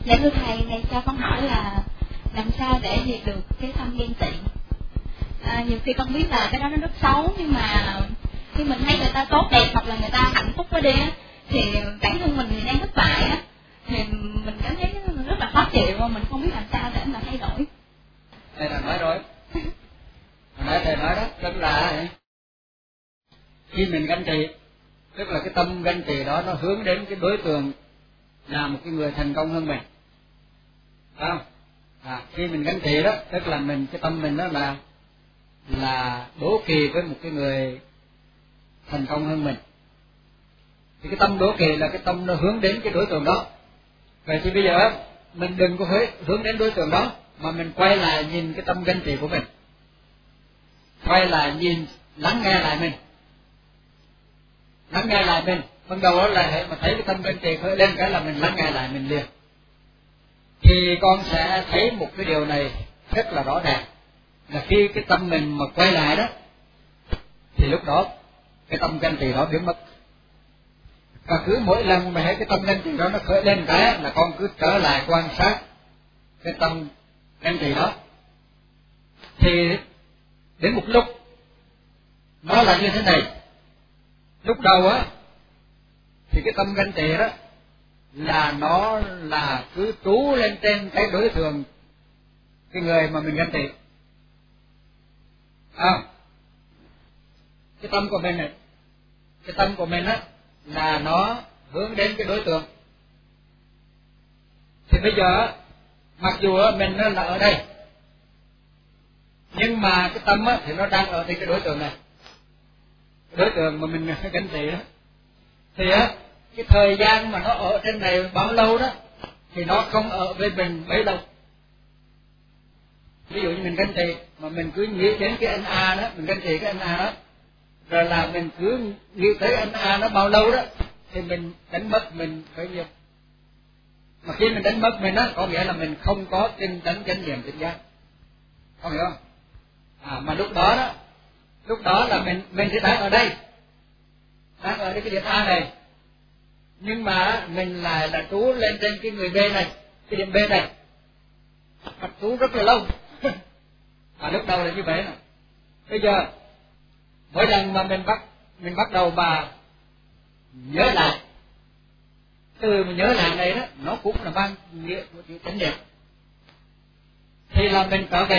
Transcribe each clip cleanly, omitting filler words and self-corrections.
Dạ thưa thầy, thầy cho con hỏi là làm sao để diệt được cái tâm ghen tị? Nhiều khi con biết là cái đó nó rất xấu, nhưng mà khi mình thấy người ta tốt đẹp hoặc là người ta hạnh phúc quá đi á, thì bản thân mình thì đang thất bại á, thì mình cảm thấy rất là khó chịu, mình không biết làm sao để mà thay đổi. Thầy đã nói rồi. Hồi nãy thầy nói đó, tức là khi mình ganh tị, tức là cái tâm ganh tị đó nó hướng đến cái đối tượng là một cái người thành công hơn mình, phải không? Khi mình ganh tị đó, tức là cái tâm mình đó là đố kỵ với một cái người thành công hơn mình. Thì cái tâm đố kỵ là cái tâm nó hướng đến cái đối tượng đó. Vậy thì bây giờ mình đừng có hướng đến đối tượng đó, mà mình quay lại nhìn cái tâm ganh tị của mình, quay lại nhìn, lắng nghe lại mình. Ban đầu đó là hệ mà thấy cái tâm ganh tị khởi lên cái là mình lắng nghe lại mình liền, thì con sẽ thấy một cái điều này rất là rõ ràng, là khi cái tâm mình mà quay lại đó, thì lúc đó cái tâm ganh tị đó biến mất. Và cứ mỗi lần mà thấy cái tâm ganh tị đó nó khởi lên cái là con cứ trở lại quan sát cái tâm ganh tị đó, thì đến một lúc nó là như thế này. Lúc đầu á thì cái tâm ganh tị đó là nó là cứ trú lên trên cái đối tượng, cái người mà mình ganh tị. Cái tâm của mình này, cái tâm của mình á là nó hướng đến cái đối tượng. Thì bây giờ mặc dù mình là ở đây, nhưng mà cái tâm á thì nó đang ở trên cái đối tượng này, cái đối tượng mà mình ganh tị đó. Thì á cái thời gian mà nó ở trên này bao lâu đó thì nó không ở với mình bấy lâu. Ví dụ như mình ganh tị mà mình cứ nghĩ đến cái anh A đó, mình ganh tị cái anh A đó, rồi là mình cứ nghĩ tới anh A nó bao lâu đó, thì mình đánh mất mình bấy nhiêu. Mà khi mình đánh mất mình á, có nghĩa là mình không có tinh tấn chánh niệm tỉnh giác, có hiểu không? Mà lúc đó là mình thì đang ở đây, đang ở cái điểm A này, nhưng mà mình lại là trú lên trên cái người B này, cái điểm B này, mặt trú rất là lâu. Lúc đầu là như vậy nè. Bây giờ mỗi lần mà mình bắt đầu mà nhớ lại, từ mà nhớ lại này đó, nó cũng là mang nghĩa của chữ chánh niệm, thì là mình trở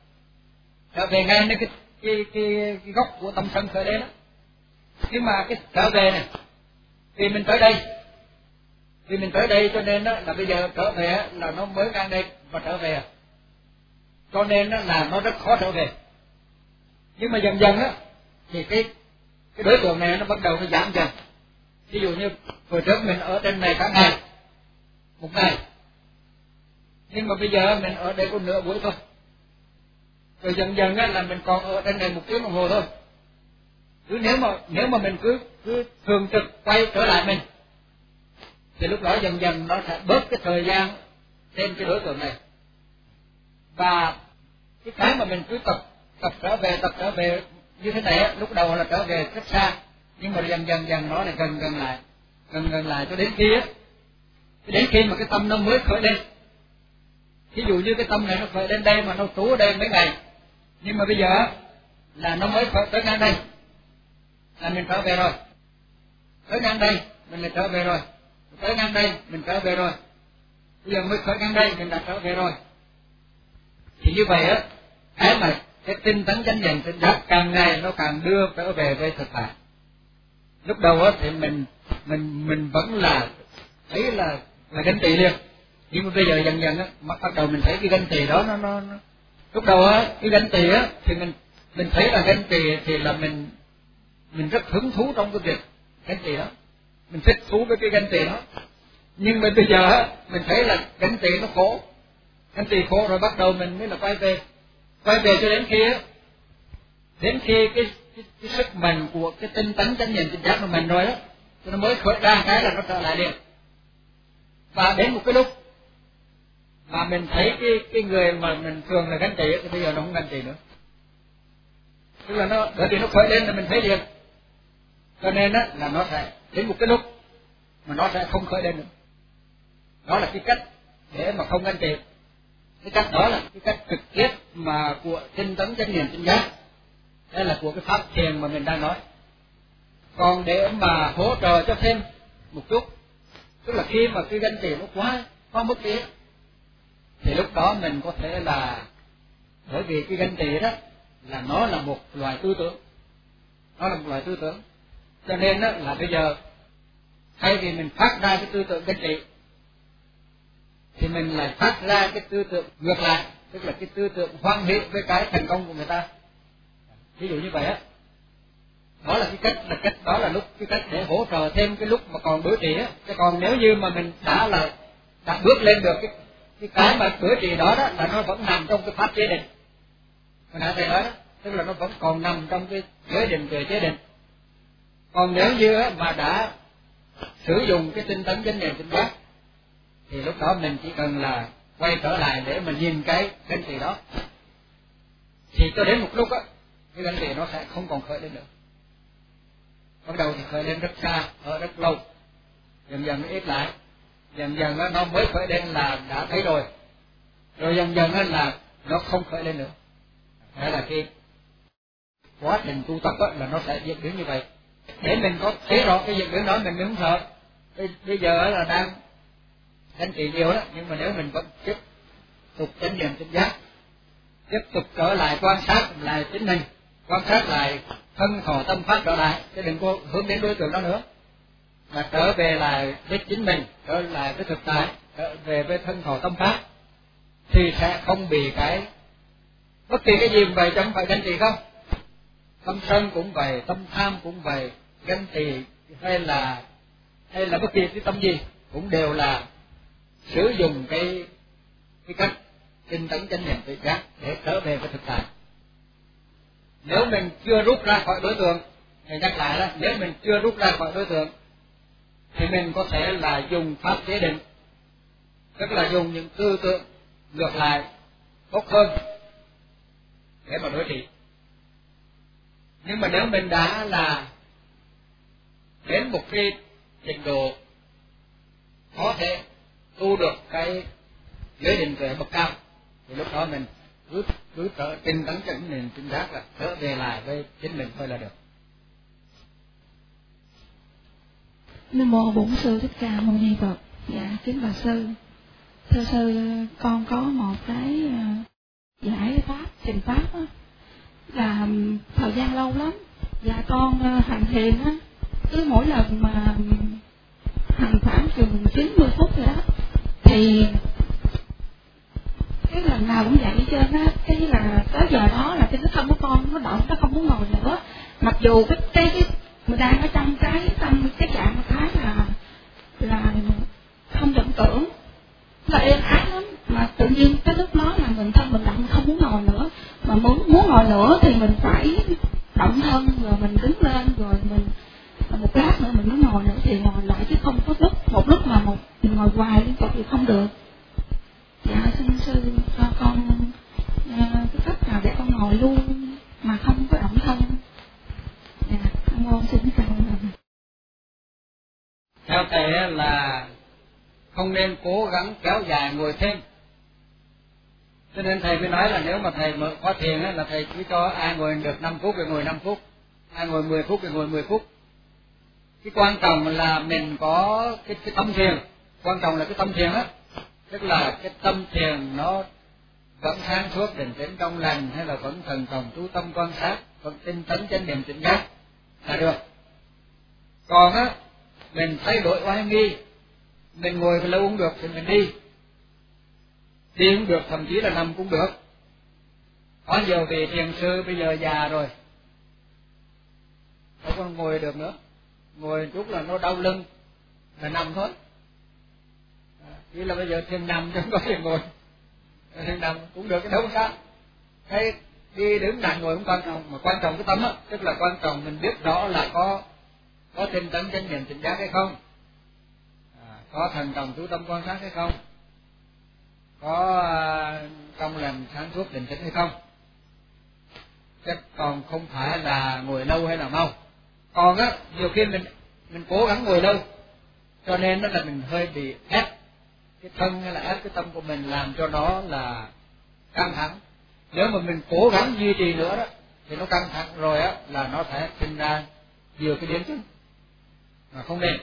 về ngay đến cái gốc của tâm sân khởi đến đó. Nhưng mà cái trở về này, vì mình tới đây cho nên đó là bây giờ trở về là nó mới ngang đây và trở về, cho nên đó là nó rất khó trở về. Nhưng mà dần dần á thì cái đối tượng này nó bắt đầu nó giảm dần. Ví dụ như hồi trước mình ở trên này cả ngày, một ngày, nhưng mà bây giờ mình ở đây có nửa buổi thôi, rồi dần dần á là mình còn ở trên này 1 tiếng đồng hồ thôi. Cứ nếu mà mình cứ thường trực quay trở lại mình, thì lúc đó dần dần nó sẽ bớt cái thời gian trên cái đối tượng này. Và cái mà mình cứ tập trở về như thế này á, lúc đầu là trở về rất xa, nhưng mà dần dần nó lại gần lại cho đến khi mà cái tâm nó mới khởi lên. Ví dụ như cái tâm này nó khởi lên đây mà nó trú ở đây mấy ngày, nhưng mà bây giờ là nó mới khởi tới ngang đây là mình trở về rồi, tới ngang đây mình lại trở về rồi, tới ngang đây mình trở về rồi, bây giờ mới khởi ngang đây mình đã trở về rồi. Thì như vậy á, cái tinh tấn chánh niệm tỉnh giác càng ngày nó càng đưa trở về với thực tại. Lúc đầu á thì mình vẫn là thấy là ganh tị liền, nhưng mà bây giờ dần dần á bắt đầu mình thấy cái ganh tị đó nó lúc đầu á cái ganh tị á thì mình thấy là ganh tị thì là mình rất hứng thú trong cái việc ganh tị đó, mình thích thú với cái ganh tị đó. Nhưng mà bây giờ á mình thấy là ganh tị nó khổ, ganh tị khổ rồi bắt đầu mình mới là quay về cho đến khi cái sức mạnh của cái tinh tấn chánh niệm tỉnh giác của mình rồi đó, thì nó mới khởi ra cái là nó trở lại liền. Và đến một cái lúc mà mình thấy cái người mà mình thường là ganh tị thì bây giờ nó không ganh tị nữa, tức là nó bởi vì nó khởi lên là mình thấy liền, cho nên á là nó sẽ đến một cái lúc mà nó sẽ không khởi lên nữa. Đó là cái cách để mà không ganh tị. Cái cách đó là cái cách trực tiếp mà của tinh tấn chánh niệm tỉnh giác. Đây là của cái pháp thiền mà mình đang nói. Còn để mà hỗ trợ cho thêm một chút, tức là khi mà cái ganh tị nó quá mức đi, thì lúc đó mình có thể là, bởi vì cái ganh tị đó là nó là một loại tư tưởng, cho nên đó là bây giờ thay vì mình phát ra cái tư tưởng ganh tị thì mình lại phát ra cái tư tưởng ngược lại, tức là cái tư tưởng hoan hỷ với cái thành công của người ta. Ví dụ như vậy á, đó là cái cách đó là cái cách để hỗ trợ thêm cái lúc mà còn đối trị á. Chứ còn nếu như mà mình đã bước lên được cái mà đối trị đó là nó vẫn nằm trong cái pháp chế định. Mình đã thầy nói đó, tức là nó vẫn còn nằm trong cái giới định về chế định. Còn nếu như mà đã sử dụng cái tinh tấn chánh niệm tỉnh giác thì lúc đó mình chỉ cần là quay trở lại để mình nhìn cái ganh tị đó, thì cho đến một lúc á, cái ganh tị nó sẽ không còn khởi lên nữa. Bắt đầu thì khởi lên rất xa, ở rất lâu, dần dần nó ít lại, dần dần nó mới khởi lên là đã thấy rồi dần dần là nó không khởi lên nữa. Thế là cái quá trình tu tập là nó sẽ diễn biến như vậy. Để mình có thấy rõ cái diễn biến đó mình mới không sợ. Bây giờ là đang ganh tị nhiều đó, nhưng mà nếu mình vẫn tiếp tục chánh niệm tỉnh giác, tiếp tục trở lại quan sát lại chính mình, quan sát lại thân khẩu tâm pháp trở lại, chứ đừng có hướng đến đối tượng đó nữa, mà trở về lại với chính mình, trở lại với thực tại, trở về với thân khẩu tâm pháp, thì sẽ không bị cái bất kỳ cái gì cũng vậy, chẳng phải ganh tị không. Tâm sân cũng vậy, tâm tham cũng vậy, ganh tị hay là bất kỳ cái tâm gì cũng đều là sử dụng cái cách tinh tấn chánh niệm tỉnh giác để trở về với thực tại. Nếu mình chưa rút ra khỏi đối tượng, thầy nhắc lại đó, nếu mình chưa rút ra khỏi đối tượng thì mình có thể là dùng pháp chế định, tức là dùng những tư tưởng ngược lại tốt hơn để mà đối trị. Nhưng mà nếu mình đã là đến một cái trình độ có thể tu được cái giới định tuệ bậc cao thì lúc đó mình cứ trở tinh tấn chánh niệm tỉnh giác là trở về lại với chính mình thôi là được. Nam mô Bổn Sư Thích Ca Mâu Ni Phật. Dạ kính bạch sư, thưa sư, con có một cái giải pháp trình pháp á, là thời gian lâu lắm và con hành thiền á, cứ mỗi lần mà hành khoảng chừng 90 phút rồi đó, thì cái lần nào cũng vậy hết trơn á. Cái là tới giờ đó là cái thân của con nó động, nó không muốn ngồi nữa, mặc dù cái mình đang ở trong cái tâm cái trạng thái là không vọng tưởng, là êm ái lắm, mà tự nhiên cái lúc đó là mình thân mình động, không muốn ngồi nữa, mà muốn ngồi nữa thì mình phải động thân rồi mình đứng lên rồi mình một lát nữa mình mới ngồi nữa thì ngồi lại, chứ không có một lúc mà mình ngồi hoài liên tục thì không được. Dạ xin sư cho con cái cách nào để con ngồi luôn mà không có động thân. Dạ cảm ơn, xin chào. Theo thầy là không nên cố gắng kéo dài ngồi thêm, cho nên thầy mới nói là nếu mà thầy mở khóa thiền là thầy cứ cho ai ngồi được 5 phút thì ngồi 5 phút, ai ngồi 10 phút thì ngồi 10 phút. Cái quan trọng là mình có cái tâm thiền, quan trọng là cái tâm thiền á, tức là cái tâm thiền nó vẫn sáng suốt định tĩnh trong lành, hay là vẫn thần trọng chú tâm quan sát, vẫn tinh tấn chánh niệm tỉnh giác là được. Còn á mình thay đổi oai nghi, mình ngồi lâu cũng được thì mình đi cũng được, thậm chí là nằm cũng được. Có nhiều vị thiền sư bây giờ già rồi không còn ngồi được nữa, ngồi chút là nó đau lưng là nằm thôi. Chỉ là bây giờ thiền nằm chứ không có thiền ngồi, thiền nằm cũng được, cái đâu có sao. Hay đi đứng nằm ngồi cũng quan trọng, mà quan trọng cái tâm á, tức là quan trọng mình biết rõ là có tinh tấn chánh niệm tỉnh giác hay không, có thần trọng chú tâm quan sát hay không, có trong lành sáng suốt định tĩnh hay không, chứ còn không phải là ngồi lâu hay là mau. Còn á nhiều khi mình cố gắng ngồi lâu cho nên đó là mình hơi bị ép cái thân hay là ép cái tâm của mình làm cho nó là căng thẳng. Nếu mà mình cố gắng duy trì nữa đó thì nó căng thẳng rồi á là nó sẽ sinh ra nhiều cái biến chứng mà không nên.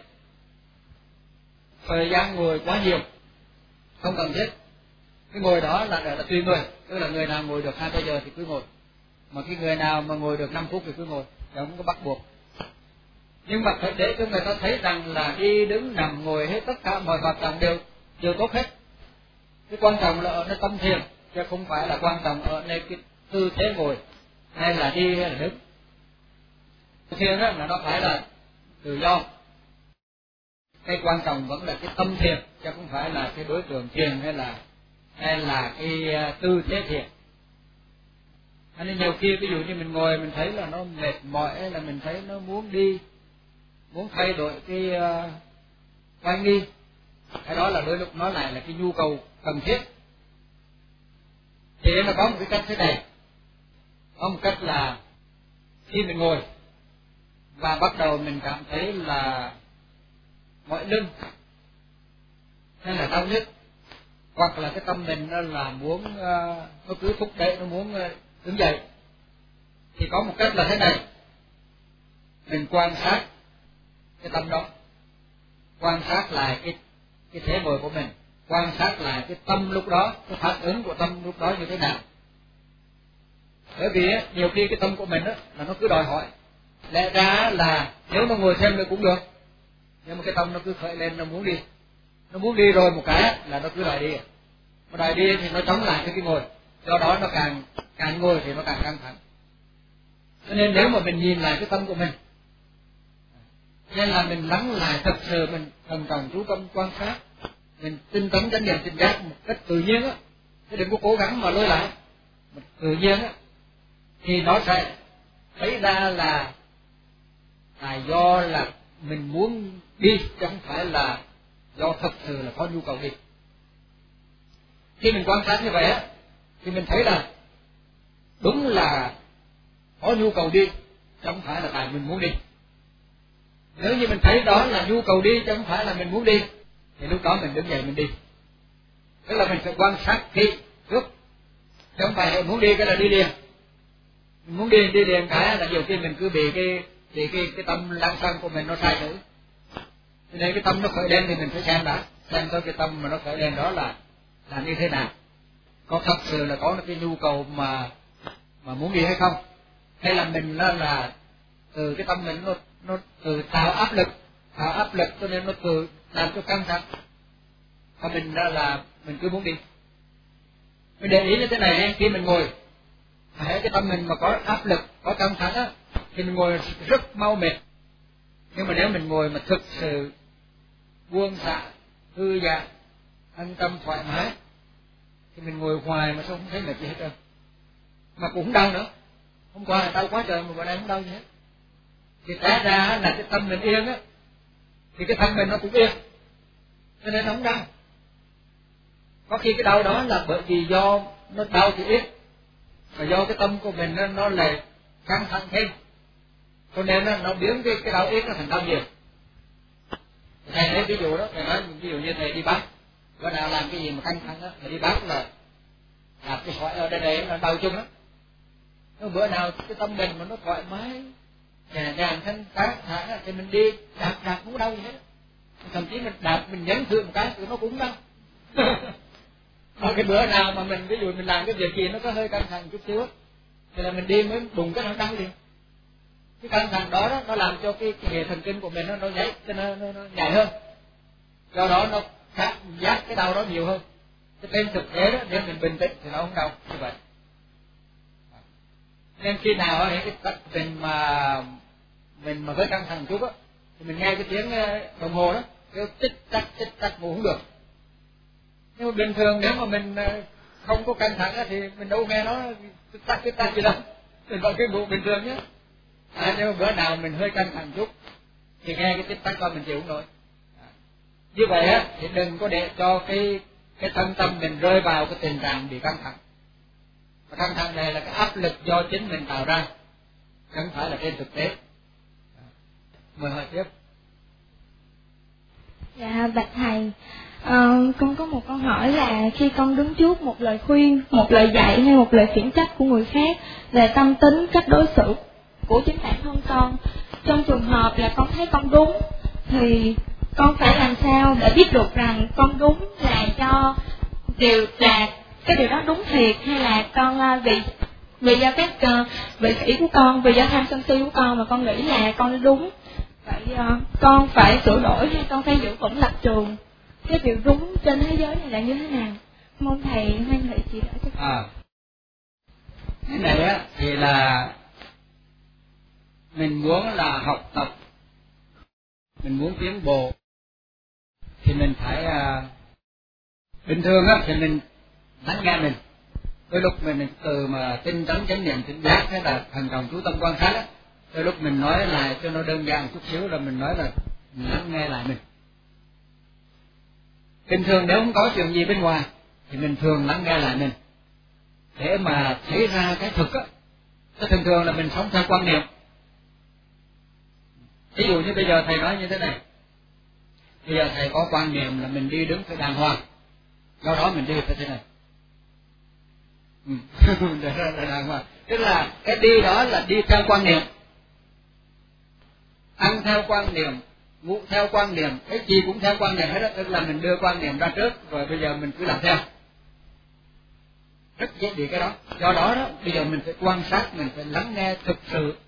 Thời gian ngồi quá nhiều không cần thiết. Cái ngồi đó là tùy người, tức là người nào ngồi được 2-3 giờ thì cứ ngồi, mà cái người nào mà ngồi được 5 phút thì cứ ngồi, không có bắt buộc. Nhưng mà phải để cho người ta thấy rằng là đi đứng nằm ngồi hết tất cả mọi hoạt động đều tốt hết. Cái quan trọng là ở nơi tâm thiền, chứ không phải là quan trọng ở nơi cái tư thế ngồi hay là đi hay là đứng. Thiền đó là nó phải là tự do. Cái quan trọng vẫn là cái tâm thiền, chứ không phải là cái đối tượng thiền hay là cái tư thế thiền. Nên nhiều khi ví dụ như mình ngồi mình thấy là nó mệt mỏi, hay là mình thấy nó muốn đi, muốn thay đổi cái oai nghi, cái đó là đôi lúc nó lại là cái nhu cầu cần thiết. Thì nó có một cái cách thế này, có một cách là khi mình ngồi và bắt đầu mình cảm thấy là mỏi lưng hay là đau nhức, hoặc là cái tâm mình nó là muốn nó cứ thúc đẩy, nó muốn đứng dậy, thì có một cách là thế này. Mình quan sát cái tâm đó, quan sát lại cái thế ngồi của mình, quan sát lại cái tâm lúc đó, cái phản ứng của tâm lúc đó như thế nào. Bởi vì nhiều khi cái tâm của mình là nó cứ đòi hỏi, lẽ ra là nếu nó ngồi thêm nữa cũng được, nhưng mà cái tâm nó cứ khởi lên, nó muốn đi rồi một cái là nó cứ đòi đi, mà đòi đi thì nó chống lại cái ngồi, do đó nó càng ngồi thì nó càng căng thẳng. Cho nên nếu mà mình nhìn lại cái tâm của mình, nên là mình lắng lại thật sự, mình thận trọng chú tâm quan sát, mình tinh tấn chánh niệm tỉnh giác một cách tự nhiên á, chứ đừng có cố gắng mà lôi lại, một tự nhiên á, thì nó sẽ thấy ra là do là mình muốn đi, chứ không phải là do thật sự là có nhu cầu đi. Khi mình quan sát như vậy á, thì mình thấy là đúng là có nhu cầu đi, chứ không phải là tại mình muốn đi. Nếu như mình thấy đó là nhu cầu đi chứ không phải là mình muốn đi, thì lúc đó mình đứng dậy mình đi. Tức là mình phải quan sát kỹ trước, chứ không phải muốn đi cái là đi liền. Mình muốn đi liền cái là nhiều khi mình cứ bị cái tâm lăng xăng của mình nó sai nữa. Cho nên cái tâm nó khởi lên thì mình phải xem đã, xem coi cái tâm mà nó khởi lên đó là như thế nào, có thật sự là có cái nhu cầu mà muốn đi hay không, hay là mình là từ cái tâm mình nó từ tạo áp lực cho nên nó từ làm cho căng thẳng, và mình là mình cứ muốn đi. Mình để ý như thế này, khi mình ngồi hễ cái tâm mình mà có áp lực, có căng thẳng á, thì mình ngồi rất mau mệt. Nhưng mà nếu mình ngồi mà thực sự buông xả, thư giãn, an tâm thoải mái, thì mình ngồi hoài mà sao không thấy mệt gì hết trơn, mà cũng không đau nữa. Hôm qua đau quá trời mà bữa nay không đau gì hết. Thì té ra là cái tâm mình yên á, thì cái thân mình nó cũng yên, cho nên nó không đau. Có khi cái đau đó là bởi vì do nó đau thì ít, mà do cái tâm của mình nó lại căng thẳng thêm, cho nên nó biến cái đau ít nó thành đau nhiều. Thầy lấy ví dụ đó, thầy nói ví dụ như thầy đi bắt, bữa nào làm cái gì mà căng thẳng đó, thầy đi bắt là đạp cái sỏi ở đây nó đau chung lắm. Nếu bữa nào cái tâm mình mà nó thoải mái, nhẹ nhàng thanh thản thì mình đi đạp cũng đau gì hết. Thậm chí mình đạp mình nhấn thử một cái thì nó cũng đau. Mà cái bữa nào mà mình ví dụ mình làm cái việc gì nó có hơi căng thẳng chút xíu thì là mình đi mới đùng cái nó đau liền. Cái căng thẳng đó nó làm cho cái hệ thần kinh của mình nó nhảy, cho nó nhảy hơn, do đó nó cảm giác cái đau đó nhiều hơn. Cái trên thực tế đó, nếu mình bình tĩnh thì nó không đau như vậy. Nên khi nào cái cách mình mà hơi căng thẳng chút á, thì mình nghe cái tiếng đồng hồ đó kêu tích tắc ngủ không được. Nhưng mà bình thường nếu mà mình không có căng thẳng á, thì mình đâu nghe nó tích tắc gì đâu, mình vẫn cứ ngủ bình thường nhé. Nhưng mà bữa nào mình hơi căng thẳng chút thì nghe cái tích tắc đó mình chịu không nổi. Như vậy á thì đừng có để cho cái thân tâm mình rơi vào cái tình trạng bị căng thẳng. Và căng thẳng này là cái áp lực do chính mình tạo ra, không phải là trên thực tế. Mời hỏi tiếp. Dạ bạch thầy, Con có một câu hỏi là khi con đứng trước một lời khuyên, một lời dạy hay một lời khiển trách của người khác về tâm tính, cách đối xử của chính bản thân con, trong trường hợp là con thấy con đúng thì con phải làm sao để biết được rằng con đúng là cái điều đó đúng thiệt, hay là con vì do các vị kỷ của con, vì do tham sân si của con mà con nghĩ là con đúng, vậy con phải sửa đổi hay con phải giữ vững lập trường, cái điều đúng trên thế giới này là như thế nào? Mong thầy hoan hỷ chỉ đỡ cho con. Cái này á thì là mình muốn là học tập, mình muốn tiến bộ thì mình phải bình thường á thì mình lắng nghe mình. Đôi lúc mình từ mà tinh tấn chánh niệm tỉnh giác hay là thần trọng chú tâm quan sát á, đôi lúc mình nói lại cho nó đơn giản chút xíu rồi mình nói là mình lắng nghe lại mình. Bình thường nếu không có chuyện gì bên ngoài thì mình thường lắng nghe lại mình để mà thấy ra cái thực á. Cái thường thường là mình sống theo quan niệm. Ví dụ như bây giờ thầy nói như thế này, bây giờ thầy có quan niệm là mình đi đứng phải đàng hoàng, do đó mình đi phải thế này. Là đàng hoàng, tức là cái đi đó là đi theo quan niệm, ăn theo quan niệm, ngủ theo quan niệm, cái gì cũng theo quan niệm hết đó. Tức là mình đưa quan niệm ra trước rồi bây giờ mình cứ làm theo, rất dễ bị cái đó. Do đó đó bây giờ mình phải quan sát, mình phải lắng nghe thực sự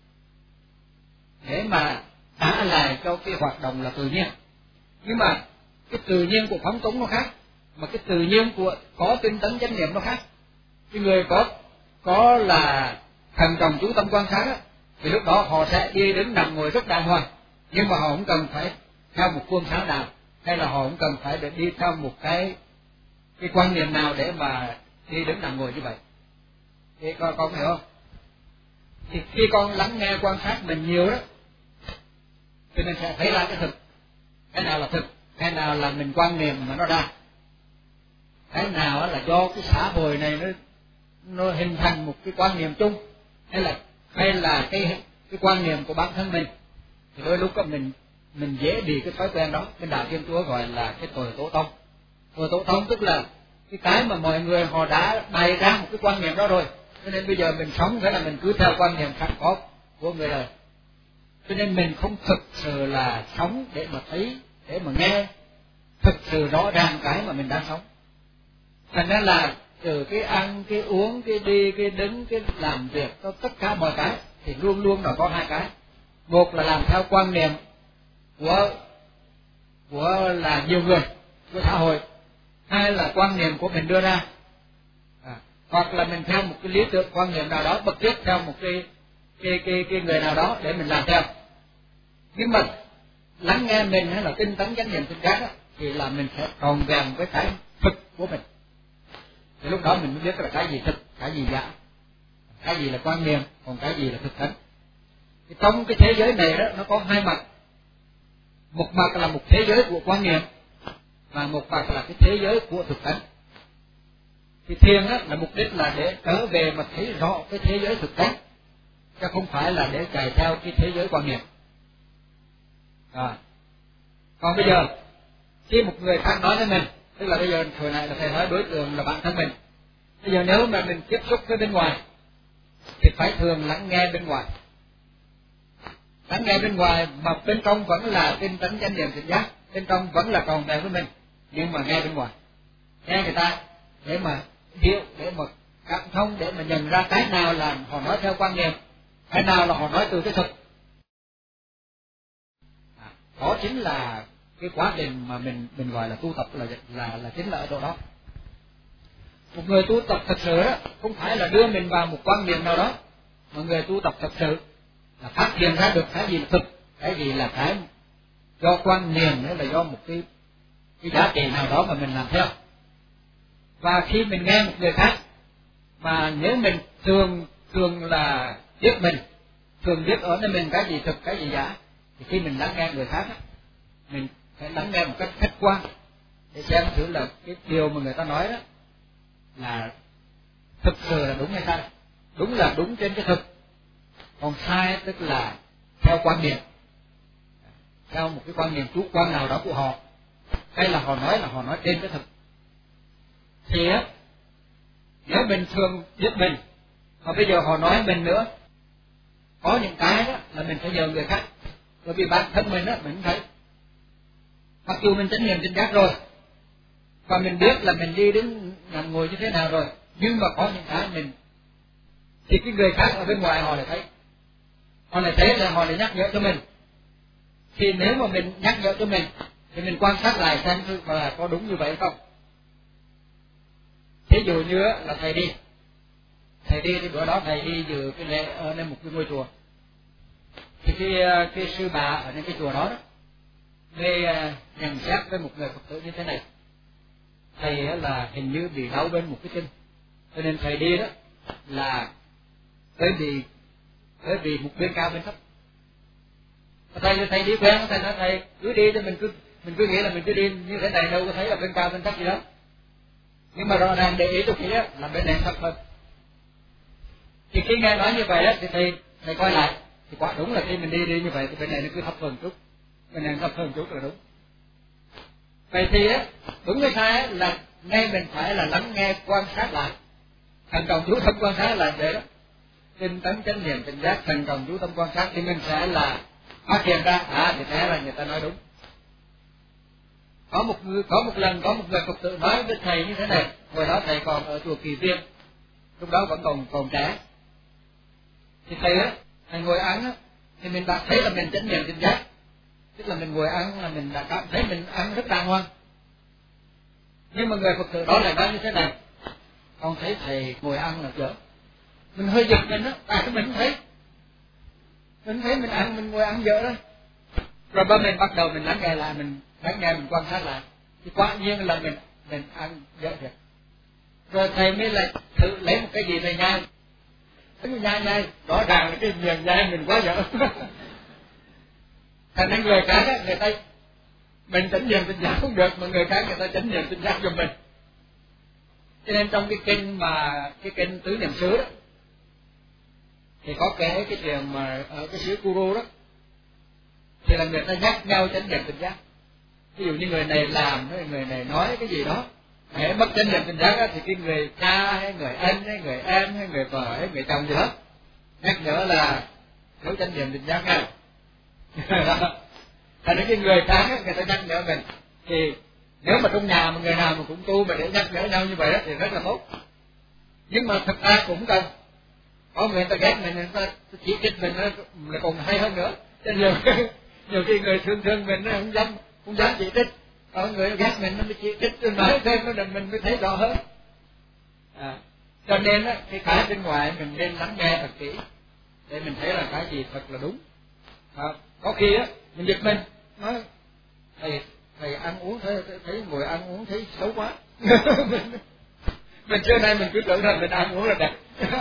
để mà trả lại cho cái hoạt động là tự nhiên. Nhưng mà cái tự nhiên của phóng túng nó khác, mà cái tự nhiên của có tinh tấn chánh niệm nó khác. Cái người có là thần trọng chú tâm quan sát á, thì lúc đó họ sẽ đi đứng nằm ngồi rất đàng hoàng, nhưng mà họ không cần phải theo một khuôn sáng nào, hay là họ không cần phải để đi theo một cái quan niệm nào để mà đi đứng nằm ngồi như vậy. Thì con hiểu không? Thì khi con lắng nghe quan sát mình nhiều đó thì mình sẽ thấy ra cái thực, cái nào là thực, cái nào là mình quan niệm mà nó ra, cái nào là do cái xã hội này nó hình thành một cái quan niệm chung, hay là cái quan niệm của bản thân mình. Thì đôi lúc mình dễ bị cái thói quen đó. Bên đạo Thiên Chúa gọi là cái tội tổ tông. Tội tổ tông tức là cái mà mọi người họ đã bày ra một cái quan niệm đó rồi, cho nên bây giờ mình sống cái là mình cứ theo quan niệm sẵn có của người đời. Cho nên mình không thực sự là sống để mà thấy, để mà nghe thực sự rõ ràng cái mà mình đang sống. Thành ra là từ cái ăn, cái uống, cái đi, cái đứng, cái làm việc, tất cả mọi cái thì luôn luôn là có hai cái. Một là làm theo quan niệm của là nhiều người, của xã hội. Hai là quan niệm của mình đưa ra. Hoặc là mình theo một cái lý tưởng quan niệm nào đó, bậc tiếp theo một cái người nào đó để mình làm theo. Nhưng mà lắng nghe mình hay là tinh tấn chánh niệm tỉnh giác á, thì là mình sẽ tròn vẹn với cái thực của mình. Thì lúc đó mình mới biết là cái gì thực, cái gì giả, cái gì là quan niệm, còn cái gì là thực tánh. Thì trong cái thế giới này đó nó có hai mặt. Một mặt là một thế giới của quan niệm, và một mặt là cái thế giới của thực tánh. Thì thiền á là mục đích là để trở về mà thấy rõ cái thế giới thực tánh, chứ không phải là để chạy theo cái thế giới quan niệm. Còn bây giờ khi một người khác nói với mình, tức là bây giờ hồi này là thầy nói đối tượng là bản thân mình. Bây giờ nếu mà mình tiếp xúc với bên ngoài thì phải thường lắng nghe bên ngoài. Lắng nghe bên ngoài mà bên trong vẫn là tinh tấn chánh niệm tỉnh giác, bên trong vẫn là tròn vẹn với mình, nhưng mà nghe bên ngoài, nghe người ta để mà hiểu, để mà cảm thông, để mà nhận ra cái nào là họ nói theo quan niệm, cái nào là họ nói từ cái thực. Đó chính là cái quá trình mà mình gọi là tu tập, là chính là ở chỗ đó. Một người tu tập thật sự đó không phải là đưa mình vào một quan niệm nào đó, mà người tu tập thật sự là phát hiện ra được cái gì là thực, cái gì là cái do quan niệm, hay là do một cái giá trị nào đó mà mình làm theo. Và khi mình nghe một người khác mà nếu mình thường là biết mình, thường biết ở nơi mình cái gì thực, cái gì giả, thì khi mình lắng nghe người khác mình phải lắng nghe một cách khách quan để xem thử là cái điều mà người ta nói đó là thực sự là đúng hay sai. Đúng là đúng trên cái thực, còn sai tức là theo quan niệm, theo một cái quan niệm chủ quan nào đó của họ. hay là họ nói trên cái thực. Thì á, nếu mình thường biết mình, mà bây giờ họ nói mình nữa, có những cái đó là mình phải nhờ người khác, bởi vì bản thân mình á mình không thấy. Mặc dù mình chánh niệm tỉnh giác rồi, và mình biết là mình đi đứng nằm ngồi như thế nào rồi, nhưng mà có những cái mình thì cái người khác ở bên ngoài họ lại thấy, họ lại thấy là họ lại nhắc nhở cho mình. Thì nếu mà mình nhắc nhở cho mình thì mình quan sát lại xem là có đúng như vậy không. Thí dụ như là thầy đi thì bữa đó thầy đi dự cái lễ ở nơi một cái ngôi chùa, thì cái sư bà ởในcái chùa đó nghe nhận xét với một người Phật tử như thế này: thầy là hình như bị đau bên một cái chân, cho nên thầy đi đó là tới vì một bên cao bên thấp. Thầy đi quen, thầy nói thầy cứ đi cho mình cứ nghĩ là mình cứ đi như thế này, đâu có thấy là bên cao bên thấp gì đó. Nhưng mà rõ ràng để ý cho kỹ là bên này thấp hơn. Thì khi nghe nói như vậy thì thầy coi lại, thì quả đúng là khi mình đi như vậy thì bên này nó cứ thấp hơn chút, bên này thấp hơn chút là đúng. Vậy thì đúng hay sai là ngay mình phải là lắng nghe quan sát lại, thành trọng chú tâm quan sát lại vậy đó. Tinh tấn chánh niệm tỉnh giác, thành trọng chú tâm quan sát thì mình sẽ là phát hiện ra thì thế là người ta nói đúng. Có một lần có một người Phật tử nói với thầy như thế này, hồi đó thầy còn ở chùa Kỳ Viên, lúc đó vẫn còn trẻ. Thì thầy ngồi ăn thì mình đã thấy là mình chánh niệm tỉnh giác, tức là mình ngồi ăn là mình đã cảm thấy mình ăn rất đàng hoàng. Nhưng mà người Phật tử đó lại nói như thế này: con thấy thầy ngồi ăn là dở. Mình hơi giật mình tại mình thấy mình ăn, mình ngồi ăn dở đó. Rồi mình bắt đầu mình lắng nghe lại, mình quan sát lại, thì quả nhiên là mình ăn dở thiệt. Rồi thầy mới lại thử lấy một cái gì này nhai, nhai rõ ràng là cái miệng nhai mình quá dở. Thành nên người khác người ta mình chánh niệm tỉnh giác không được, mà người khác người ta chánh niệm tỉnh giác cho mình. Cho nên trong cái kinh Tứ Niệm xứ đó thì có kể cái chuyện mà ở cái xứ Kuru đó, thì là người ta nhắc nhau chánh niệm tỉnh giác. Ví dụ như người này làm hay người này nói cái gì đó, hễ mất chánh niệm tỉnh giác thì cái người cha hay người anh hay người em hay người vợ hay người chồng gì đó nhắc nhở là thiếu chánh niệm tỉnh giác nha. Thành ra cái người khác người ta nhắc nhở mình, thì nếu mà trong nhà mà người nào mà cũng tu mà để nhắc nhở nhau như vậy thì rất là tốt. Nhưng mà thực ra cũng cần có người ta ghét mình, người ta chỉ trích mình là còn hay hơn nữa. Cho nên nhiều khi người thương mình nó không dám chỉ trích, có người ghét mình nó mới chỉ trích, rồi nói thêm nó mình mới thấy rõ hơn. Cho nên cái bên ngoài mình nên lắng nghe thật kỹ để mình thấy là cái gì thật là đúng. Có khi mình giật mình nói thầy ăn uống thấy ngồi ăn uống thấy xấu quá. Mình trước nay mình cứ tưởng rằng mình ăn uống là đẹp.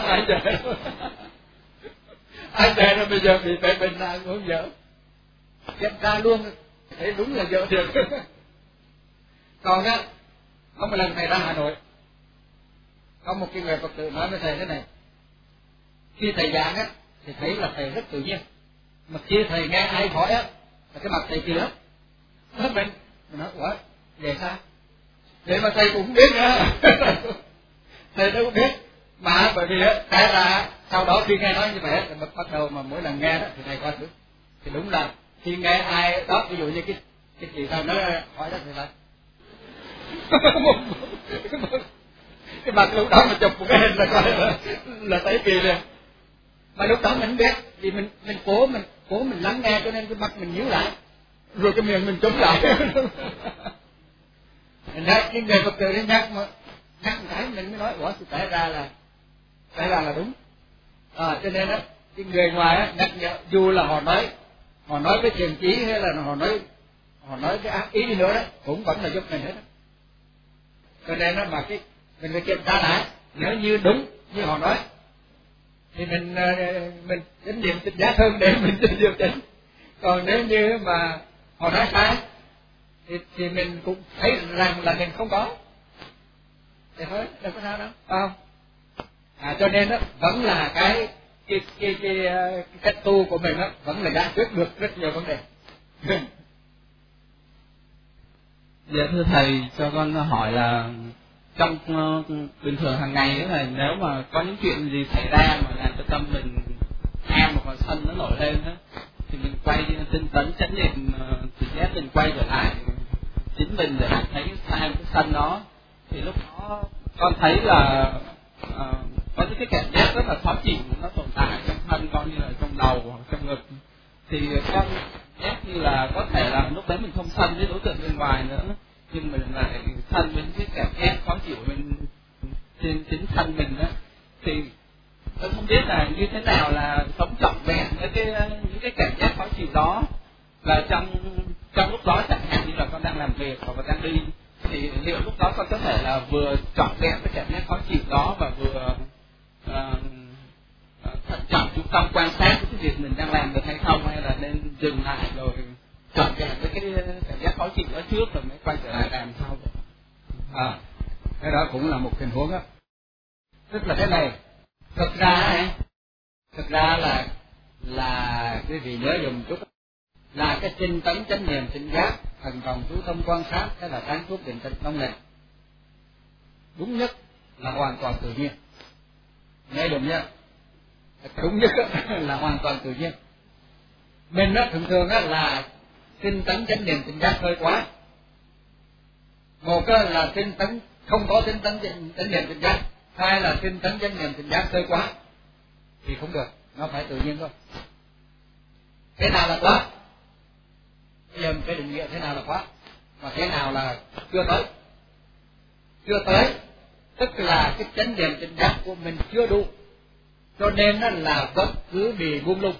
Ai dè rồi bây giờ bị bệnh ăn uống dở, kiểm tra luôn thấy đúng là dở thiệt. Còn có một lần thầy ra Hà Nội, có một cái người Phật tử nói với thầy thế này: khi thầy giảng thì thấy là thầy rất tự nhiên, mà khi thầy nghe ai hỏi là cái mặt thầy kỳ lắm. Mình nói ủa vậy sao? Vậy mà thầy cũng biết nữa. Thầy đâu có biết, mà bởi vì tại là sau đó khi nghe nói như vậy thì bắt đầu mà mỗi lần nghe đó thì thầy coi thử, thì đúng là khi nghe ai đó, ví dụ như cái chị sao nói hỏi đó thì là cái mặt lúc đó mà chụp một cái hình là coi là thấy kỳ liền. Mà lúc đó mình không biết, vì mình cố mình lắng nghe, cho nên cái mặt mình nhíu lại, rồi cái miệng mình chống lại. Mình thấy cái người Phật tử nhắc một cái mình mới nói ủa thì tại ra là đúng. Cho nên cái người ngoài nhắc nhở, dù là họ nói với thiện chí hay là họ nói cái ác ý đi nữa đó, cũng vẫn là giúp mình hết. Cho nên mà mình phải kiểm tra lại, nếu như đúng như họ nói thì mình chánh niệm tỉnh giác hơn để mình điều chỉnh. Còn nếu như mà họ nói sai thì mình cũng thấy rằng là mình không có, thì thôi đâu có sao đâu, phải không? Cho nên vẫn là cái cách tu của mình vẫn là giải quyết được rất nhiều vấn đề. Dạ thưa thầy, cho con hỏi là trong bình thường hàng ngày ấy là nếu mà có những chuyện gì xảy ra mà làm cho tâm mình ham hoặc là sân nó nổi lên đó, thì mình quay tinh tấn chánh niệm tự giác mình quay trở lại chính mình để mình thấy sai cái sân đó, thì lúc đó con thấy là có những cái cảm giác rất là khó chịu nó tồn tại trong thân con, như là trong đầu hoặc trong ngực, thì con giác như là có thể là lúc đấy mình không sân với đối tượng bên ngoài nữa, nhưng mình lại sân với cái cảm giác khó chịu bên trên chính thân mình đó, thì tôi không biết là như thế nào là sống trọn vẹn với những cái cảm giác khó chịu đó, là trong lúc đó chẳng hạn như là con đang làm việc hoặc là đang đi, thì liệu lúc đó con có thể là vừa trọn vẹn với cảm giác khó chịu đó và vừa thận trọng chú tâm quan sát cái việc mình đang làm được hay không, hay là nên dừng lại rồi trọn vẹn với cái cảm giác khó chịu đó trước rồi mới quay trở lại làm sau. Cái đó cũng là một tình huống đó. Tức là thế này, thực ra là quý vị nhớ dùng chút, là cái tinh tấn chánh niệm tỉnh giác, thần trọng chú tâm quan sát, cái là sáng suốt định tĩnh trong này, đúng nhất là hoàn toàn tự nhiên. Nghe dùng nhá, đúng nhất là hoàn toàn tự nhiên. Mình đó thường là tinh tấn chánh niệm tỉnh giác hơi quá. Một là tinh tấn không có tinh tấn chánh niệm tỉnh giác, hai là tinh tấn chánh niệm tỉnh giác hơi quá, thì không được, nó phải tự nhiên thôi. Thế nào là quá? Bây giờ mình phải định nghĩa thế nào là quá và thế nào là chưa tới, tức là cái chánh niệm tỉnh giác của mình chưa đủ, cho nên nó là vẫn cứ bị buông lung,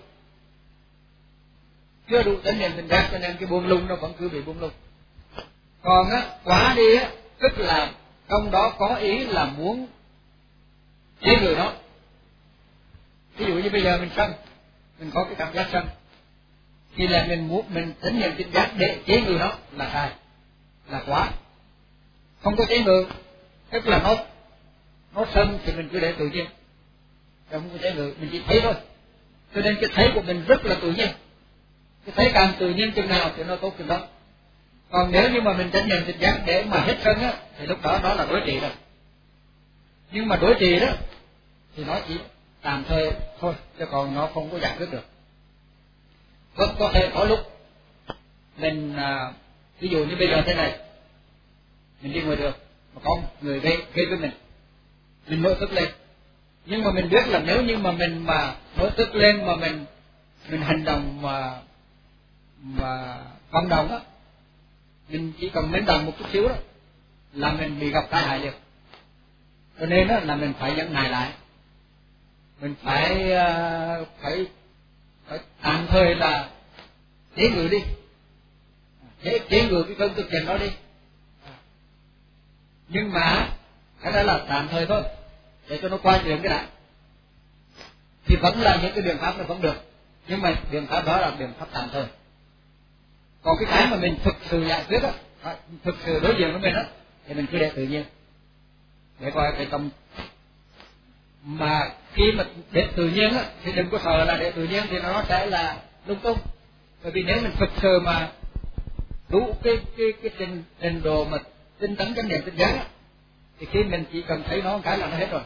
chưa đủ chánh niệm tỉnh giác, cho nên cái buông lung nó vẫn cứ bị buông lung. Còn quá đi tức là trong đó có ý là muốn chế người đó. Ví dụ như bây giờ mình sân, mình có cái cảm giác sân, thì là mình chánh niệm tỉnh giác để chế người đó là sai, là quá. Không có chế người, tức là nó sân thì mình cứ để tự nhiên, không có chế người, mình chỉ thấy thôi. Cho nên cái thấy của mình rất là tự nhiên, cái thấy càng tự nhiên chừng nào thì nó tốt chừng đó. Còn nếu như mà mình chánh niệm tỉnh giác để mà hết sân thì lúc đó là đối trị rồi. Nhưng mà đối trị đó thì nó chỉ tạm thời thôi, chứ còn nó không có giải quyết được. Vẫn có thể có lúc mình ví dụ như bây giờ thế này, mình đi ngoài đường mà có người gây với mình nổi tức lên, nhưng mà mình biết là nếu như mà mình mà nổi tức lên mà mình hành động mà vận động á, mình chỉ cần mến động một chút xíu đó là mình bị gặp tai hại liền. Cho nên đó là mình phải nhẫn nại lại, mình phải tạm thời là chế ngự đi, chế ngự cái cơn tức giận đó đi. Nhưng mà cái đó là tạm thời thôi, để cho nó qua chuyện cái đã, thì vẫn là những cái biện pháp nó vẫn được, nhưng mà biện pháp đó là biện pháp tạm thời. Còn cái mà mình thực sự giải quyết á, thực sự đối diện với mình á, thì mình cứ để tự nhiên, để coi cái tâm. Mà khi mà để tự nhiên á, thì đừng có sợ là để tự nhiên thì nó sẽ là lung tung. Bởi vì nếu mình thực sự mà đủ cái trình độ mà tinh tấn chánh niệm tỉnh giác á, thì khi mình chỉ cần thấy nó một cái là nó hết rồi.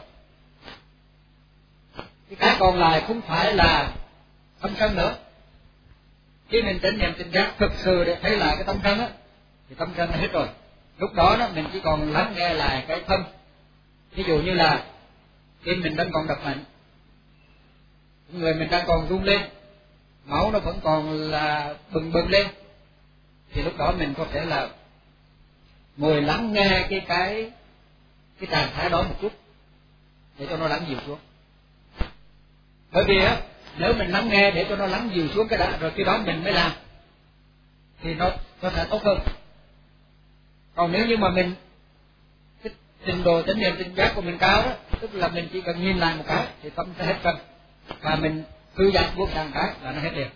Cái còn lại không phải là tâm sân nữa. Khi mình chánh niệm tỉnh giác thực sự để thấy lại cái tâm sân á, thì tâm sân nó hết rồi. Lúc đó mình chỉ còn lắng nghe lại cái thân. Ví dụ như là tim mình đang còn đập mạnh, người mình đang còn rung lên, máu nó vẫn còn là bừng lên, thì lúc đó mình có thể là ngồi lắng nghe cái trạng thái đó một chút để cho nó lắng dịu xuống. Bởi vì nếu mình lắng nghe để cho nó lắng dịu xuống cái đã, rồi khi đó mình mới làm, thì nó sẽ tốt hơn. Còn nếu như mà mình cái trình độ chánh niệm tỉnh giác của mình cao đó, tức là mình chỉ cần nhìn lại một cái thì tâm sẽ hết cân, và mình thư giãn buông sang cái là nó hết liền,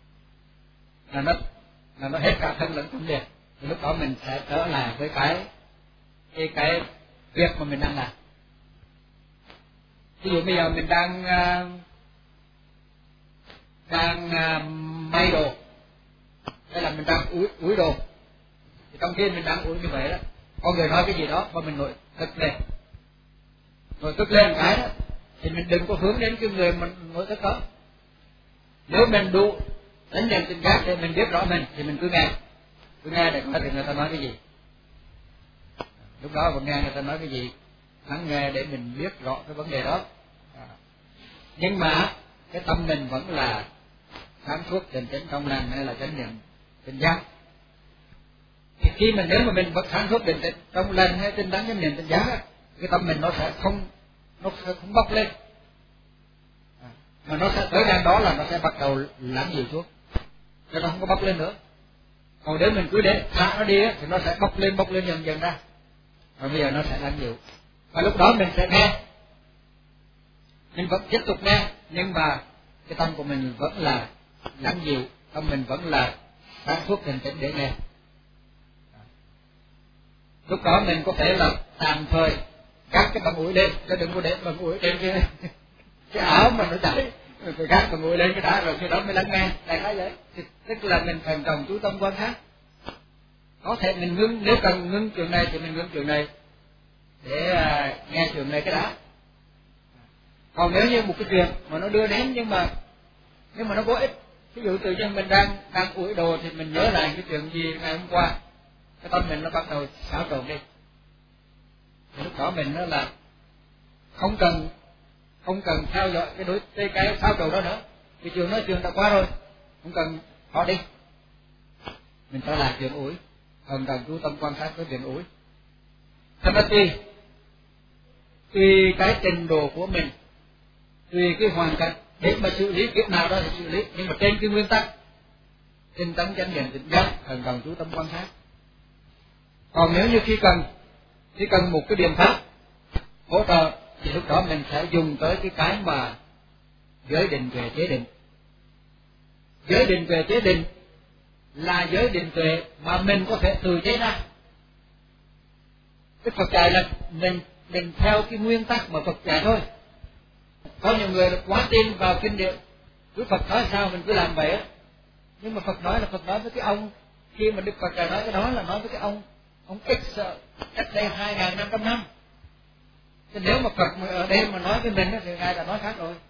là nó hết cả thân lẫn tâm liền. Thì lúc đó mình sẽ trở lại với cái việc mà mình đang làm. Ví dụ bây giờ mình đang may đồ, hay là mình đang úi đồ, Thì trong khi mình đang ủi như vậy đó, có người nói cái gì đó mà mình nổi tức lên cái đó, thì mình đừng có hướng đến cái người mình nổi tức đó. Nếu mình đủ đánh nhận tình giác để mình biết rõ mình thì mình cứ nghe để coi người ta nói cái gì. Lúc đó mình nghe người ta nói cái gì, lắng nghe để mình biết rõ cái vấn đề đó. Nhưng mà cái tâm mình vẫn là sáng suốt, định tĩnh, trong lành, hay là chánh niệm tỉnh giác. Thì khi nếu mà mình vẫn sáng suốt, định tĩnh, trong lành hay tinh tấn, chánh niệm tỉnh giác, cái tâm mình nó sẽ không bốc lên, mà nó sẽ tới đang đó là nó sẽ bắt đầu lắng dịu xuống, cho nó không có bốc lên nữa. Còn nếu mình cứ để thả nó đi thì nó sẽ bốc lên dần dần ra, rồi bây giờ nó sẽ lắng dịu. Và lúc đó mình sẽ nghe, mình vẫn tiếp tục nghe, nhưng mà cái tâm của mình vẫn là lắng dịu, tâm mình vẫn là sáng suốt, định tĩnh để nghe. Lúc đó mình có thể là tạm thời gác cái bằng mũi lên, chứ đừng có để bằng mũi trên cái áo mà nó chảy, rồi gác bằng mũi lên cái đã, rồi khi đó mới lắng nghe. Đại nói vậy, thì tức là mình thần trọng chú tâm quan sát. Có thể mình ngưng, nếu cần ngưng chuyện này thì mình ngưng chuyện này để nghe chuyện này cái đã. Còn nếu như một cái chuyện mà nó đưa đến nhưng mà nó có ích, ví dụ tự nhiên mình đang ủi đồ thì mình nhớ lại cái chuyện gì ngày hôm qua, cái tâm mình nó bắt đầu xáo trộn đi, thì lúc đó mình nó là không cần theo dõi cái xáo trộn đó nữa, cái chuyện đã qua rồi, không cần họ đi, mình trở lại chuyện ủi, thần cần chú tâm quan sát với chuyện ủi. Thật ra tùy cái trình độ của mình, tùy cái hoàn cảnh để mà xử lý việc nào đó thì xử lý, nhưng mà trên cái nguyên tắc tinh tấn, chánh niệm, tỉnh giác, thần cần chú tâm quan sát. Còn nếu như khi cần một cái biện pháp hỗ trợ thì lúc đó mình sẽ dùng tới cái mà giới định tuệ chế định. Giới định tuệ chế định là giới định tuệ mà mình có thể tự chế ra. Cái Phật dạy là mình theo cái nguyên tắc mà Phật dạy thôi. Có nhiều người là quá tin vào kinh điển, cứ Phật nói sao mình cứ làm vậy á. Nhưng mà Phật nói với cái ông, khi mà Đức Phật dạy nói cái đó là nói với cái ông X cách đây 2.500 năm. Thì nếu mà Phật ở đây mà nói với mình thì Ngài đã nói khác rồi.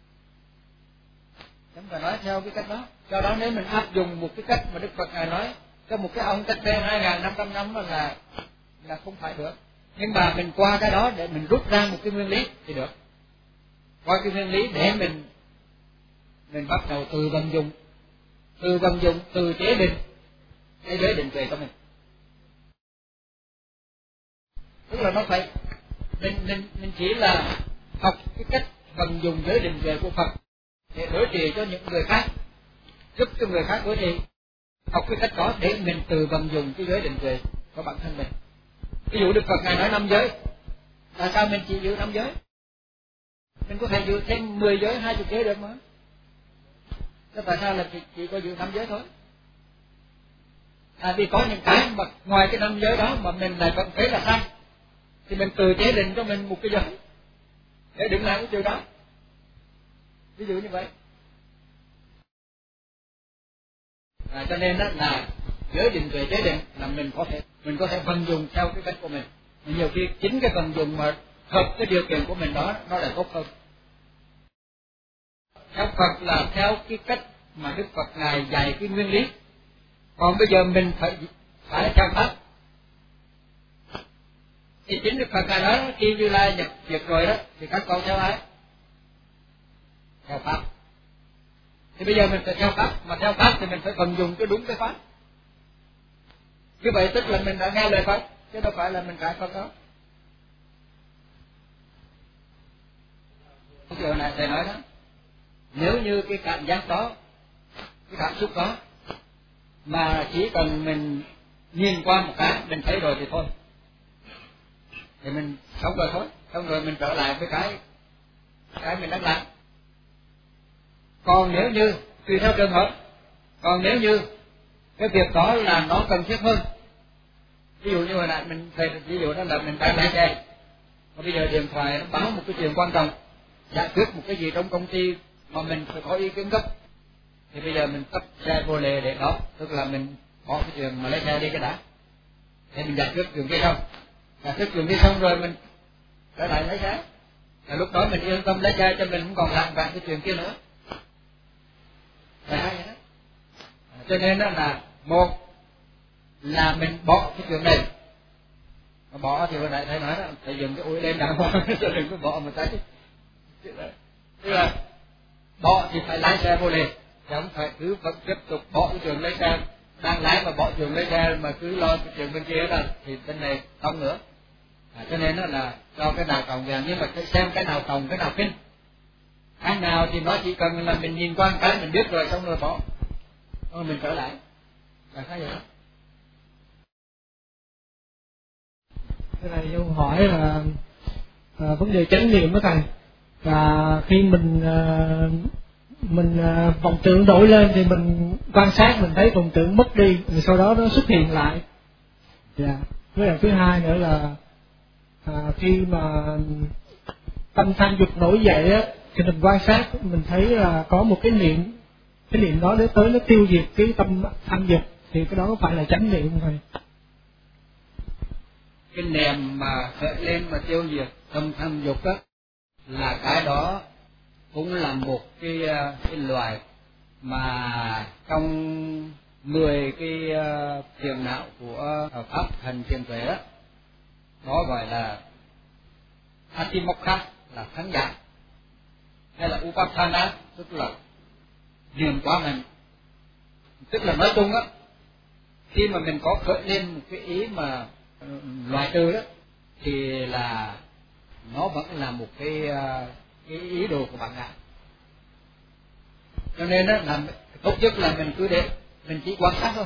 Chúng ta nói theo cái cách đó. Do đó nếu mình áp dụng một cái cách mà Đức Phật Ngài nói cho một cái ông cách đây 2.500 năm đó là không phải được. Nhưng mà mình qua cái đó để mình rút ra một cái nguyên lý thì được. Qua cái nguyên lý để mình bắt đầu từ vận dụng, từ chế định cái giới định tuệ của mình. Tức là nó phải mình chỉ là học cái cách vận dụng giới định tuệ của Phật để đối trị cho những người khác, giúp cho người khác đối trị. Học cái cách đó để mình từ vận dụng cái giới định tuệ của bản thân mình. Ví dụ Đức Phật Ngài nói 5 giới, tại sao mình chỉ giữ 5 giới? Mình có thể giữ thêm 10 giới, 20 giới được mà. Thế tại sao là chỉ có giữ 5 giới thôi? Vì có những cái mà ngoài cái 5 giới đó mà mình lại vẫn thấy là sai, thì mình tự chế định cho mình một cái giới để đừng làm cái điều đó. Ví dụ như vậy. Cho nên đó là giới định tuệ chế định là mình có thể vận dụng theo cái cách của mình. Nhiều khi chính cái vận dụng mà hợp cái điều kiện của mình đó nó lại tốt hơn. Theo Phật là theo cái cách mà Đức Phật Ngài dạy cái nguyên lý. Còn bây giờ mình phải theo Pháp. Thì chính Đức Phật Ngài nói khi Như Lai nhập diệt rồi đó thì các con theo ai? Theo Pháp. Thì bây giờ mình phải theo Pháp, mà theo Pháp thì mình phải vận dụng cái đúng cái Pháp. Như vậy tức là mình đã nghe lời Phật, chứ đâu phải là mình cãi Phật đó. Cái điều này thầy nói đó, nếu như cái cảm giác đó, cái cảm xúc đó mà chỉ cần mình nhìn qua một cái mình thấy rồi thì thôi, thì mình sống rồi thôi, xong rồi mình trở lại với cái mình đang làm. Còn nếu như tùy theo trường hợp, còn nếu như cái việc đó là nó cần thiết hơn, ví dụ như hồi nãy mình thầy ví dụ đó là mình đang lái xe, và bây giờ điện thoại nó báo một cái chuyện quan trọng, giải quyết một cái gì trong công ty mà mình phải có ý kiến gấp, thì bây giờ mình tấp xe vô lề để đó, tức là mình bỏ cái chuyện mà lấy xe đi cái đã, thì mình giải quyết chuyện kia xong, giải quyết chuyện kia xong rồi mình trở lại lấy xe. Và lúc đó mình yên tâm lấy xe cho mình không còn lạng vạn cái chuyện kia nữa. Là hay đó. Cho nên đó là một là mình bỏ cái chuyện này. Mà bỏ thì hồi nãy thầy nói đó, thầy dùng cái ủi lên đàng hoàng cho đừng có bỏ một cái. Tức là bỏ thì phải lái xe vô liền, chứ không phải cứ vẫn tiếp tục bỏ cái chuyện lấy xe, đang lái mà bỏ chuyện lấy xe mà cứ lo cái chuyện bên kia đó thì bên này không nữa. Cho nên đó là cho cái nào tròn vẹn, nhưng mà xem cái nào tròn cái nào kinh. Cái nào thì nó chỉ cần là mình nhìn qua cái mình biết rồi xong rồi bỏ, rồi mình trở lại là cái gì đó. Cái này câu hỏi là vấn đề chánh niệm đó thầy. Và khi mình vọng tưởng nổi lên thì mình quan sát mình thấy vọng tưởng mất đi, rồi sau đó nó xuất hiện lại. Với lại thứ hai nữa là khi mà tâm tham dục nổi dậy á, thì mình quan sát mình thấy là có một cái niệm đó đến tới nó tiêu diệt cái tâm tham dục, thì cái đó có phải là chánh niệm không thầy? Cái niệm mà khởi lên mà tiêu diệt tâm tham dục đó là cái đó cũng là một cái loại mà trong 10 cái phiền não của pháp hành thiền tuệ đó, nó gọi là Atimokha là thắng giải, hay là Upasana tức là niệm quá mình. Tức là nói chung á, khi mà mình có khởi lên một cái ý mà loại trừ đó thì là nó vẫn là một cái ý đồ của bạn ngã. Cho nên đó là tốt nhất là mình cứ để mình chỉ quan sát thôi.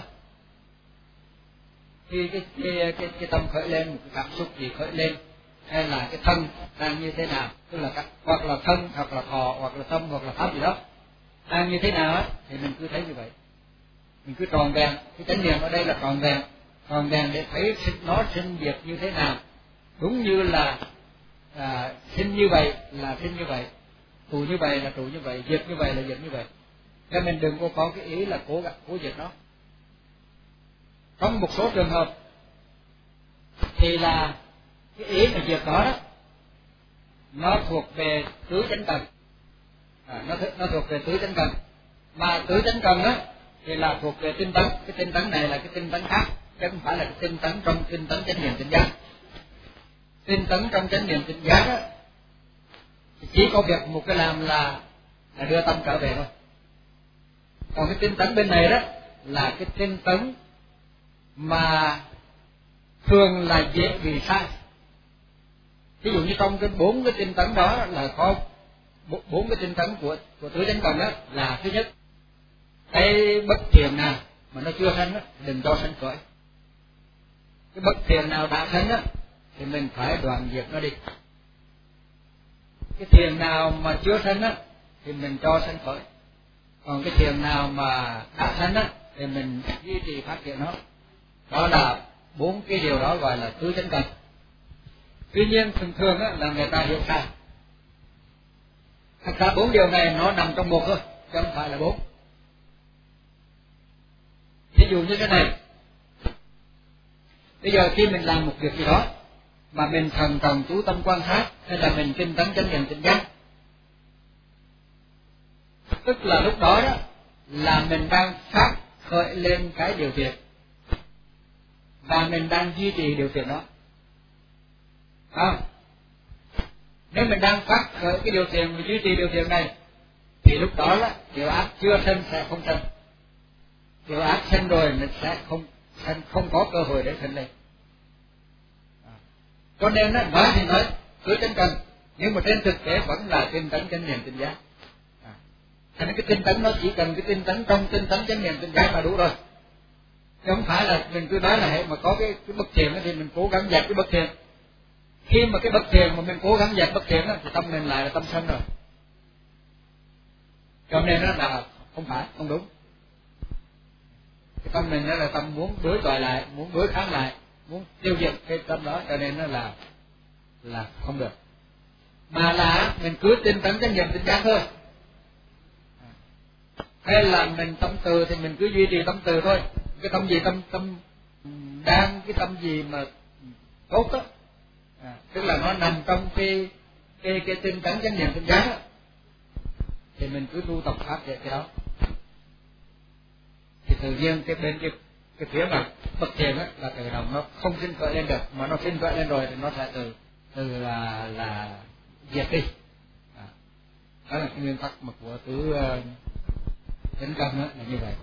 Khi cái tâm khởi lên, một cái cảm xúc gì khởi lên, hay là cái thân đang như thế nào, tức là hoặc là thân, hoặc là thọ, hoặc là tâm, hoặc là pháp gì đó đang như thế nào á, thì mình cứ thấy như vậy, mình cứ tròn vẹn. Cái chánh niệm ở đây là tròn vẹn để thấy nó sinh diệt như thế nào, đúng như là sinh như vậy là sinh như vậy, trụ như vậy là trụ như vậy, diệt như vậy là diệt như vậy. Cho mình đừng có cái ý là cố diệt nó. Trong một số trường hợp thì là cái ý mà diệt đó nó thuộc về tứ chánh cần, nó thuộc về tứ chánh cần. Mà tứ chánh cần á thì là thuộc về tinh tấn. Cái tinh tấn này là cái tinh tấn khác, chứ không phải là cái tinh tấn trong tinh tấn chánh niệm tỉnh giác. Tinh tấn trong chánh niệm tỉnh giác á chỉ có việc một cái làm là đưa tâm trở về thôi. Còn cái tinh tấn bên này đó là cái tinh tấn mà thường là dễ bị sai. Ví dụ như trong cái 4 cái tinh tấn đó là có 4 cái tinh tấn của tứ chánh cần đó là: thứ nhất, cái bất thiện nào mà nó chưa sanh đó, đừng cho sanh khởi. Cái bất thiện nào đã sanh đó thì mình phải đoạn diệt nó đi. Cái thiện nào mà chưa sanh đó thì mình cho sanh khởi. Còn cái thiện nào mà đã sanh đó thì mình duy trì phát triển nó. Đó là 4 cái điều đó gọi là tứ chánh cần. Tuy nhiên thường á là người ta hiểu sai. Thật ra 4 điều này nó nằm trong một thôi, chứ không phải là 4. Ví dụ như thế này, bây giờ khi mình làm một việc gì đó mà mình thần trọng chú tâm quan sát, hay là mình tinh tấn chánh niệm tỉnh giác, tức là lúc đó đó là mình đang phát khởi lên cái điều thiện và mình đang duy trì điều thiện đó. Nếu mình đang phát khởi cái điều thiện và duy trì điều thiện này thì lúc đó là điều ác chưa sanh sẽ không sanh. Điều ác sanh rồi mình sẽ không có cơ hội để sanh lên. Cho nên nói thì nói cứ chánh cần, nhưng mà trên thực tế vẫn là tinh tấn chánh niệm tỉnh giác. Cho nên cái tinh tấn nó chỉ cần cái tinh tấn trong tinh tấn chánh niệm tỉnh giác là đủ rồi. Chứ không phải là mình cứ nói là hệ mà có cái bất thiện thì mình cố gắng dẹp cái bất thiện. Khi mà cái bất thiện mà mình cố gắng dẹp bất thiện thì tâm mình lại là tâm sân rồi. Cho nên nó là không đúng. Cái tâm mình đó là tâm muốn đối chọi lại, muốn đối kháng lại, muốn tiêu diệt cái tâm đó, cho nên nó là không được. Mà là mình cứ tinh tấn chánh niệm tỉnh giác thôi. Hay là mình tâm từ thì mình cứ duy trì tâm từ thôi. Cái tâm gì? đang cái tâm gì mà tốt á, tức là nó nằm trong cái tinh tấn chánh niệm tỉnh giác á, thì mình cứ tu tập pháp về cái đó, thì tự nhiên cái bên cái phía mà bất thiện á là tự động nó không sinh khởi lên được, mà nó sinh khởi lên rồi thì nó sẽ từ là diệt đi. Đó là cái nguyên tắc mà của tứ chánh căn đó là như vậy.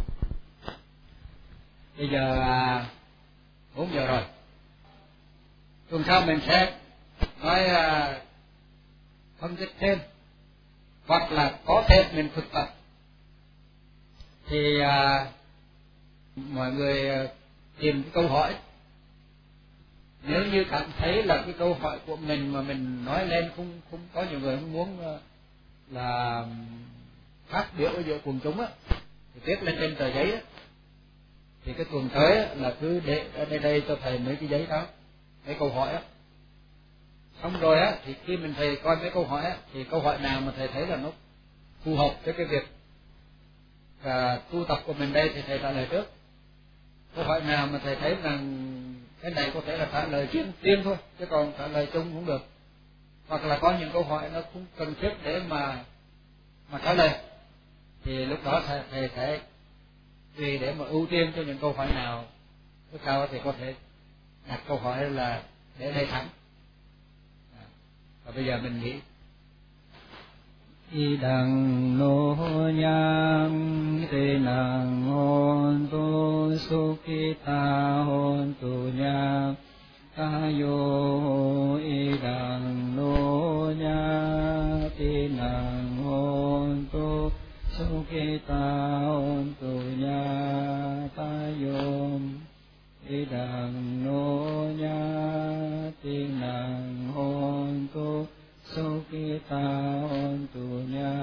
Bây giờ 4 giờ rồi, tuần sau mình sẽ nói phân tích thêm, hoặc là có thêm mình thực tập. Thì mọi người tìm cái câu hỏi, nếu như cảm thấy là cái câu hỏi của mình mà mình nói lên không có nhiều người không muốn là phát biểu ở giữa quần chúng á, thì viết lên trên tờ giấy á, thì cái tuần tới á, là cứ để ở đây cho thầy mấy cái giấy đó, mấy câu hỏi á. Xong rồi á thì khi mình thầy coi mấy câu hỏi á, thì câu hỏi nào mà thầy thấy là nó phù hợp với cái việc tu tập của mình đây thì thầy trả lời trước. Câu hỏi nào mà thầy thấy rằng cái này có thể là trả lời riêng thôi, chứ còn trả lời chung cũng được. Hoặc là có những câu hỏi nó cũng cần thiết để mà trả lời, thì lúc đó thầy sẽ tùy để mà ưu tiên cho những câu hỏi nào rất cao thì có thể đặt câu hỏi là để đây thẳng. Và bây giờ mình nghĩ Idang no nyam te nang hon tu sukita hon tu nyam tayo idang no nyam te nang hon tu sukita hon tu nyam tayo idang no nyam te nang hon tu Sukita hontu nya